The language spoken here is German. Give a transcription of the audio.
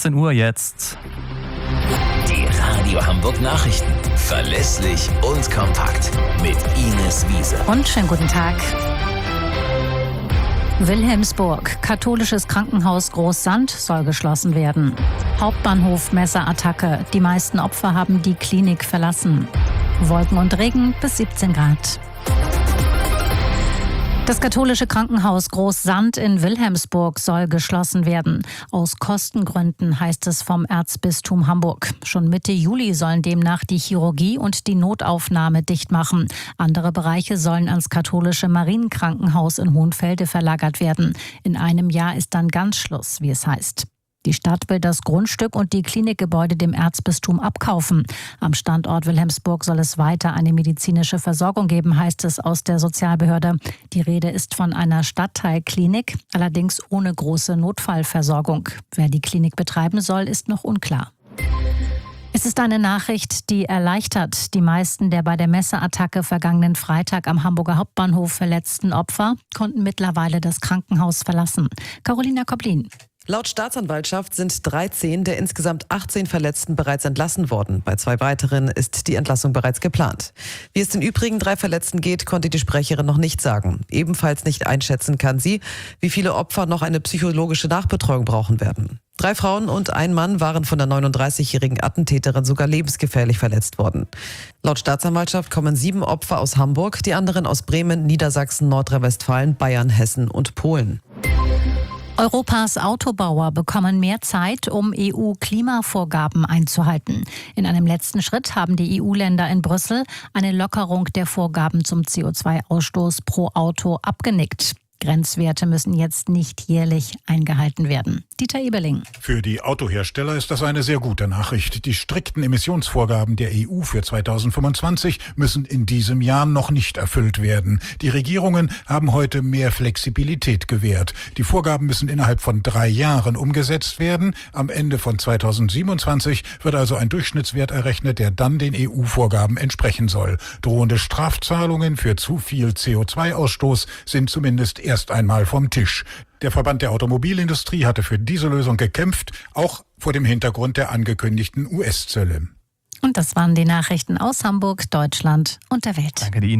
14 Uhr jetzt. Die Radio Hamburg Nachrichten. Verlässlich und kompakt. Mit Ines Wiese. Und schönen guten Tag. Wilhelmsburg. Katholisches Krankenhaus Großsand soll geschlossen werden. Hauptbahnhof Messerattacke. Die meisten Opfer haben die Klinik verlassen. Wolken und Regen bis 17 Grad. Das katholische Krankenhaus Großsand in Wilhelmsburg soll geschlossen werden. Aus Kostengründen, heißt es vom Erzbistum Hamburg. Schon Mitte Juli sollen demnach die Chirurgie und die Notaufnahme dicht machen. Andere Bereiche sollen ans katholische Marienkrankenhaus in Hohenfelde verlagert werden. In einem Jahr ist dann ganz Schluss, wie es heißt. Die Stadt will das Grundstück und die Klinikgebäude dem Erzbistum abkaufen. Am Standort Wilhelmsburg soll es weiter eine medizinische Versorgung geben, heißt es aus der Sozialbehörde. Die Rede ist von einer Stadtteilklinik, allerdings ohne große Notfallversorgung. Wer die Klinik betreiben soll, ist noch unklar. Es ist eine Nachricht, die erleichtert. Die meisten der bei der Messerattacke vergangenen Freitag am Hamburger Hauptbahnhof verletzten Opfer konnten mittlerweile das Krankenhaus verlassen. Carolina Koblin. Laut Staatsanwaltschaft sind 13 der insgesamt 18 Verletzten bereits entlassen worden. Bei 2 weiteren ist die Entlassung bereits geplant. Wie es den übrigen 3 Verletzten geht, konnte die Sprecherin noch nicht sagen. Ebenfalls nicht einschätzen kann sie, wie viele Opfer noch eine psychologische Nachbetreuung brauchen werden. 3 Frauen und ein Mann waren von der 39-jährigen Attentäterin sogar lebensgefährlich verletzt worden. Laut Staatsanwaltschaft kommen 7 Opfer aus Hamburg, die anderen aus Bremen, Niedersachsen, Nordrhein-Westfalen, Bayern, Hessen und Polen. Europas Autobauer bekommen mehr Zeit, um EU-Klimavorgaben einzuhalten. In einem letzten Schritt haben die EU-Länder in Brüssel eine Lockerung der Vorgaben zum CO2-Ausstoß pro Auto abgenickt. Grenzwerte müssen jetzt nicht jährlich eingehalten werden. Dieter Eberling. Für die Autohersteller ist das eine sehr gute Nachricht. Die strikten Emissionsvorgaben der EU für 2025 müssen in diesem Jahr noch nicht erfüllt werden. Die Regierungen haben heute mehr Flexibilität gewährt. Die Vorgaben müssen innerhalb von 3 Jahren umgesetzt werden. Am Ende von 2027 wird also ein Durchschnittswert errechnet, der dann den EU-Vorgaben entsprechen soll. Drohende Strafzahlungen für zu viel CO2-Ausstoß sind zumindest erst einmal vom Tisch. Der Verband der Automobilindustrie hatte für diese Lösung gekämpft, auch vor dem Hintergrund der angekündigten US-Zölle. Und das waren die Nachrichten aus Hamburg, Deutschland und der Welt. Danke,